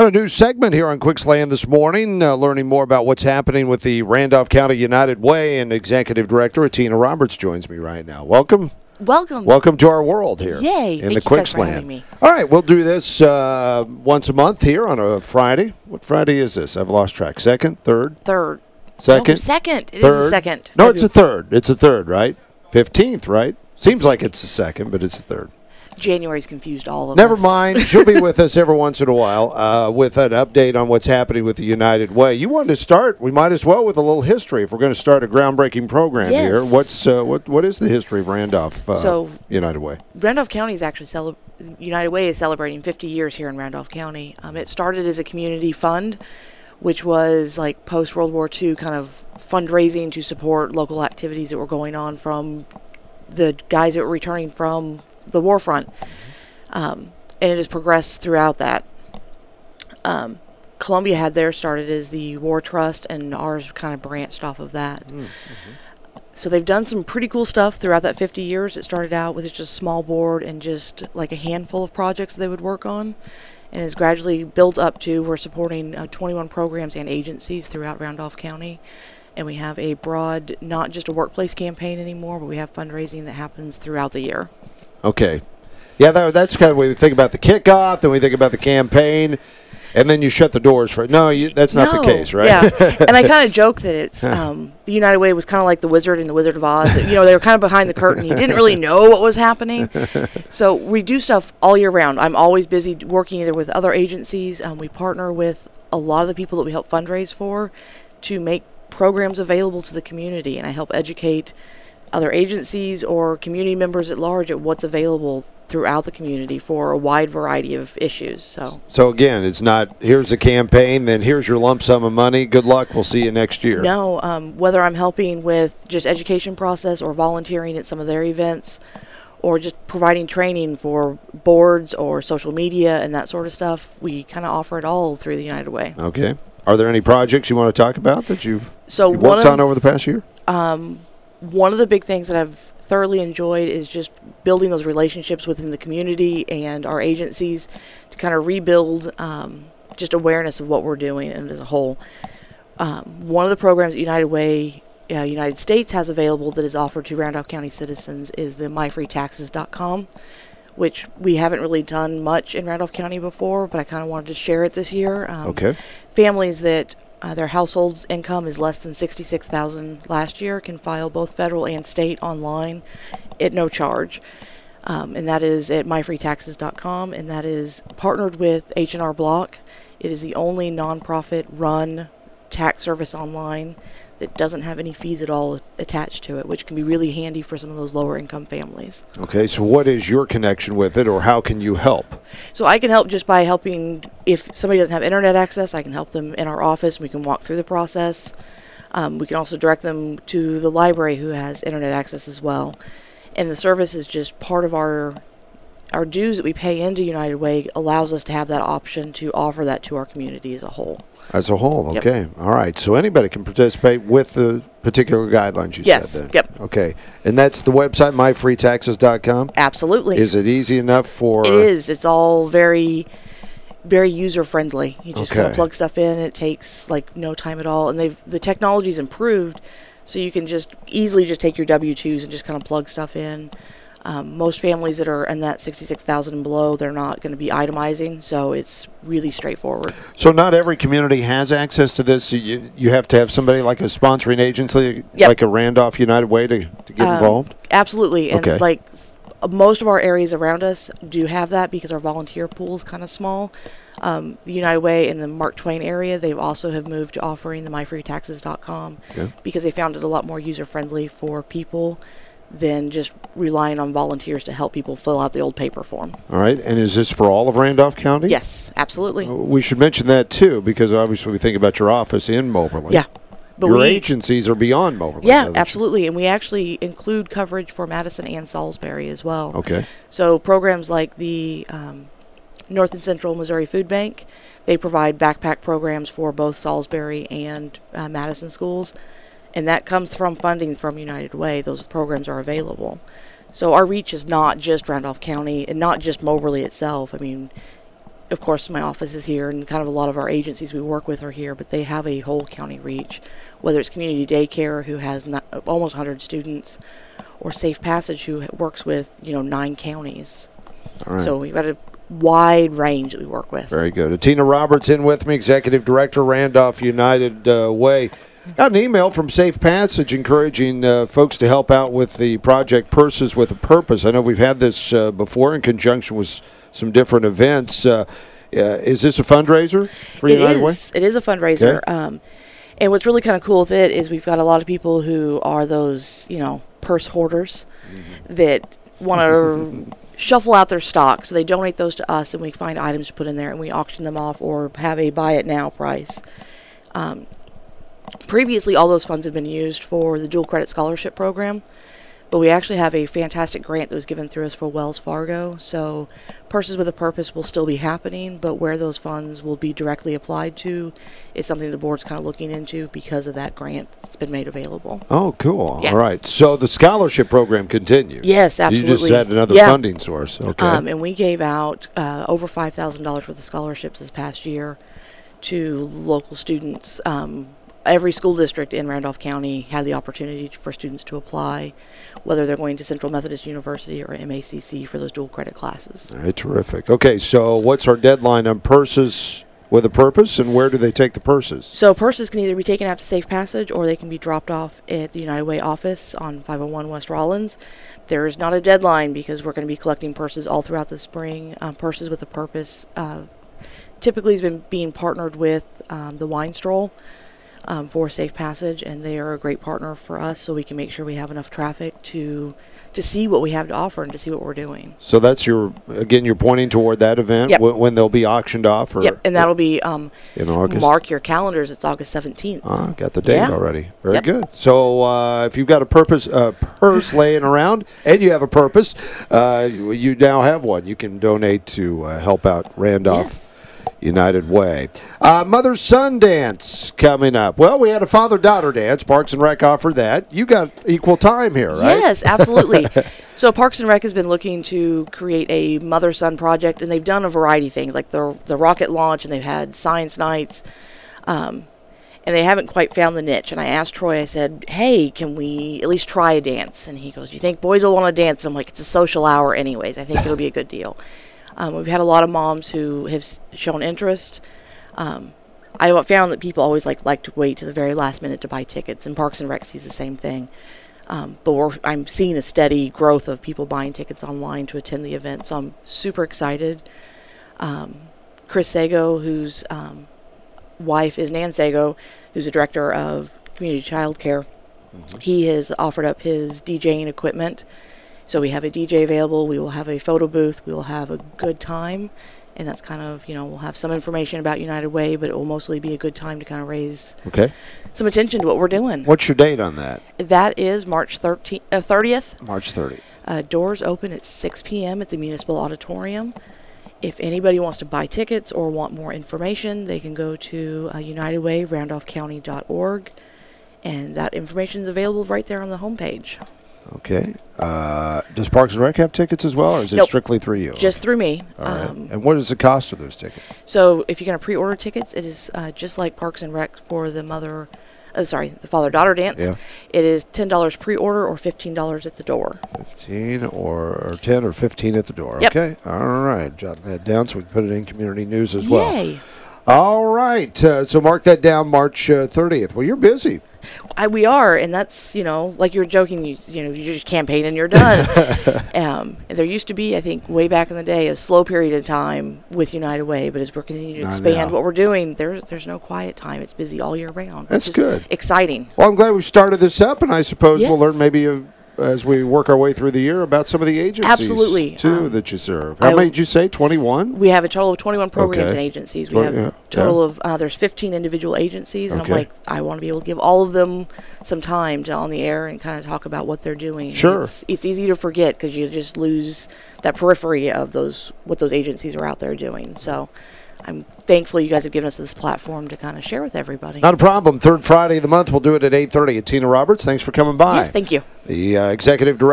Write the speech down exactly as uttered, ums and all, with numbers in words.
Got a new segment here on Quicksland this morning, uh, learning more about what's happening with the Randolph County United Way, and Executive Director Tina Roberts joins me right now. Welcome. Welcome. Welcome to our world here. Yay. In Thank the you guys for having Quicksland. me. All right, we'll do this uh, once a month here on a Friday. What Friday is this? I've lost track. Second, third, Third. second, No, second. It is third. the second. No, it's a third. It's a third, right? fifteenth, right? Seems like it's the second, but it's the third. January's confused all of Never us. mind. She'll be with us every once in a while uh, with an update on what's happening with the United Way. You wanted to start, we might as well, with a little history if we're going to start a groundbreaking program Yes. here. What's uh, what What is the history of Randolph uh, So- United Way? Randolph County is actually cele- United Way is celebrating fifty years here in Randolph County. Um, it started as a community fund, which was like post World War Two kind of fundraising to support local activities that were going on from the guys that were returning from the war front. Um, and it has progressed throughout that. Um, Columbia had theirs started as the War Trust, and ours kind of branched off of that. Mm-hmm. So they've done some pretty cool stuff throughout that fifty years. It started out with just a small board and just like a handful of projects they would work on, and has gradually built up to we're supporting uh, twenty-one programs and agencies throughout Randolph County. And we have a broad, not just a workplace campaign anymore, but we have fundraising that happens throughout the year. Okay. Yeah, that, that's kind of when we think about the kickoff, then we think about the campaign, and then you shut the doors for it. No, you, that's not no, the case, right? Yeah, and I kind of joke that it's um, the United Way was kind of like the Wizard in the Wizard of Oz. You know, they were kind of behind the curtain. You didn't really know what was happening. So we do stuff all year round. I'm always busy working either with other agencies. Um, we partner with a lot of the people that we help fundraise for to make programs available to the community, and I help educate other agencies or community members at large at what's available throughout the community for a wide variety of issues. So, So again, it's not here's a campaign, then here's your lump sum of money. Good luck. We'll see you next year. no, um, whether I'm helping with just education process or volunteering at some of their events, or just providing training for boards or social media and that sort of stuff, we kind of offer it all through the United Way. Okay. Are there any projects you want to talk about that you've So you've one worked of, on over the past year? Um, one of the big things that I've thoroughly enjoyed is just building those relationships within the community and our agencies to kind of rebuild um, just awareness of what we're doing and as a whole. Um, one of the programs that United Way uh, United States has available that is offered to Randolph County citizens is the my free taxes dot com, which we haven't really done much in Randolph County before, but I kind of wanted to share it this year. Um, Okay. Families that uh, their household's income is less than sixty-six thousand dollars last year can file both federal and state online at no charge. Um, and that is at my free taxes dot com, and that is partnered with H and R Block. It is the only nonprofit run tax service online that doesn't have any fees at all attached to it, which can be really handy for some of those lower income families. Okay, so what is your connection with it, or how can you help? So I can help just by helping. If somebody doesn't have internet access, I can help them in our office. We can walk through the process. Um, we can also direct them to the library, who has internet access as well. And the service is just part of our our dues that we pay into United Way allows us to have that option to offer that to our community as a whole. As a whole, Yep. okay. All right, so anybody can participate with the particular guidelines you Yes, said then? yep. Okay, and that's the website, my free taxes dot com? Absolutely. Is it easy enough for... It is. It's all very, very user friendly. You just kind Okay. of plug stuff in. It takes like no time at all, and they've the technology's improved, so you can just easily just take your W two's and just kind of plug stuff in. Um, most families that are in that sixty-six thousand and below, they're not going to be itemizing, so it's really straightforward. So not every community has access to this. So you, you have to have somebody like a sponsoring agency, Yep. like a Randolph United Way to, to get Um, involved? Absolutely, and Okay. like s- most of our areas around us do have that because our volunteer pool is kind of small. Um, the United Way in the Mark Twain area, they also have moved to offering the my free taxes dot com Okay. because they found it a lot more user friendly for people than just relying on volunteers to help people fill out the old paper form. All right, and is this for all of Randolph County? Yes, absolutely. Uh, We should mention that, too, because obviously we think about your office in Moberly. Yeah. But your we, agencies are beyond Moberly. yeah, doesn't it? absolutely. And we actually include coverage for Madison and Salisbury as well. Okay. So programs like the um, North and Central Missouri Food Bank, they provide backpack programs for both Salisbury and uh, Madison schools. And that comes from funding from United Way. Those programs are available. So our reach is not just Randolph County and not just Moberly itself. I mean, of course, my office is here, and kind of a lot of our agencies we work with are here, but they have a whole county reach, whether it's community daycare, who has not, almost one hundred students, or Safe Passage, who works with, you know, nine counties. All right. So we've got a wide range that we work with. Very good. Tina Roberts in with me, Executive Director, Randolph United uh, Way. Got an email from Safe Passage encouraging uh, folks to help out with the project Purses with a Purpose. I know we've had this uh, before in conjunction with some different events. Uh, uh, is this a fundraiser for It United Way? is. It is a fundraiser. Okay. Um, and what's really kind of cool with it is we've got a lot of people who are those, you know, purse hoarders mm-hmm. that want to shuffle out their stock. So they donate those to us, and we find items to put in there, and we auction them off or have a buy it now price. Um, previously, all those funds have been used for the dual credit scholarship program, but we actually have a fantastic grant that was given through us for Wells Fargo. So Purses with a Purpose will still be happening, but where those funds will be directly applied to is something the board's kind of looking into because of that grant that's been made available. Oh, cool. Yeah. All right. So the scholarship program continues. Yes, absolutely. You just had another yeah. funding source. Okay. Um, and we gave out uh, over five thousand dollars worth of scholarships this past year to local students. Um, every school district in Randolph County had the opportunity for students to apply, whether they're going to Central Methodist University or M A C C for those dual credit classes. All right, terrific. Okay, so what's our deadline on Purses with a Purpose, and where do they take the purses? So purses can either be taken out to Safe Passage or they can be dropped off at the United Way office on five oh one West Rollins. There is not a deadline because we're going to be collecting purses all throughout the spring. Um, Purses with a Purpose uh, typically has been being partnered with um, the Wine Stroll um, for Safe Passage, and they are a great partner for us, so we can make sure we have enough traffic to to see what we have to offer and to see what we're doing. So that's your, again, you're pointing toward that event Yep. when, when they'll be auctioned off? Or Yep, and that'll be um, in August? Mark your calendars. It's August seventeenth. Ah, got the date Yeah. already. Very Yep. good. So uh, if you've got a purpose, uh, purse laying around, and you have a purpose, uh, you, you now have one. You can donate to uh, help out Randolph Yes. United Way. Uh, Mother-son dance coming up. Well, we had a father-daughter dance. Parks and Rec offered that. You got equal time here, right? Yes, absolutely. So Parks and Rec has been looking to create a mother-son project, and they've done a variety of things, like the the rocket launch, and they've had science nights, um, and they haven't quite found the niche. And I asked Troy, I said, hey, can we at least try a dance? And he goes, you think boys will want to dance? And I'm like, it's a social hour anyways. I think it'll be a good deal. Um, we've had a lot of moms who have s- shown interest. Um, I found that people always like like to wait to the very last minute to buy tickets, and Parks and Rec sees the same thing. Um, but we're, I'm seeing a steady growth of people buying tickets online to attend the event, so I'm super excited. Um, Chris Sago, whose um, wife is Nan Sago, who's the director of community child care, mm-hmm. he has offered up his DJing equipment. So we have a D J available. We will have a photo booth. We will have a good time. And that's kind of, you know, we'll have some information about United Way, but it will mostly be a good time to kind of raise Okay. some attention to what we're doing. What's your date on that? That is March thirteenth, uh, thirtieth. March thirtieth. Uh, doors open at six p.m. at the Municipal Auditorium. If anybody wants to buy tickets or want more information, they can go to uh, United Way, randolph county dot org. And that information is available right there on the homepage. Okay. Uh, does Parks and Rec have tickets as well, or is it Nope. strictly through you? Just through me. All right. Um, And what is the cost of those tickets? So if you're going to pre-order tickets, it is uh, just like Parks and Rec for the mother, uh, sorry, the father-daughter dance. Yeah. It is ten dollars pre-order or fifteen dollars at the door. Fifteen or, or ten or fifteen at the door. Yep. Okay. All right. Jot that down so we can put it in community news as well. Yay! All right. Uh, so mark that down, March uh, thirtieth. Well, you're busy. I, we are, and that's, you know, like you were joking, you, you know, you just campaign and you're done. um, and there used to be, I think, way back in the day, a slow period of time with United Way, but as we're continuing to Not expand now. what we're doing, there, there's no quiet time. It's busy all year round. That's which is good. Exciting. Well, I'm glad we started this up, and I suppose we'll Yes. learn maybe uh, as we work our way through the year about some of the agencies Absolutely. too Um, that you serve. How I- many did you say? twenty-one? We have a total of twenty-one programs Okay. and agencies. We Twen- have yeah, a total yeah. of, uh, there's fifteen individual agencies, and Okay. I'm like, I want to be able to give all of them some time to on the air and kind of talk about what they're doing. Sure. It's, it's easy to forget because you just lose that periphery of those, what those agencies are out there doing. So I'm thankful you guys have given us this platform to kind of share with everybody. Not a problem. Third Friday of the month, we'll do it at eight thirty at Tina Roberts. Thanks for coming by. Yes, thank you. The uh, executive director.